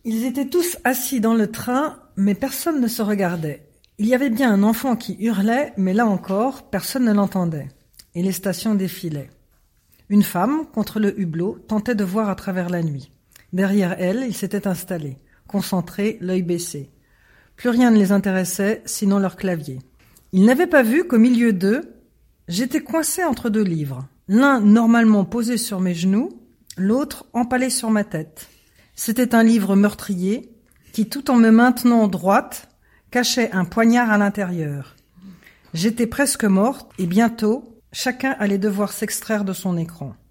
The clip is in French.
Ils étaient tous assis dans le train, mais personne ne se regardait. Il y avait bien un enfant qui hurlait, mais là encore, personne ne l'entendait. Et les stations défilaient. Une femme, contre le hublot, tentait de voir à travers la nuit. Derrière elle, ils s'étaient installés, concentrés, l'œil baissé. Plus rien ne les intéressait, sinon leur clavier. Ils n'avaient pas vu qu'au milieu d'eux, j'étais coincé entre deux livres. L'un normalement posé sur mes genoux, l'autre empalé sur ma tête. C'était un livre meurtrier qui, tout en me maintenant droite, cachait un poignard à l'intérieur. J'étais presque morte et bientôt, chacun allait devoir s'extraire de son écran.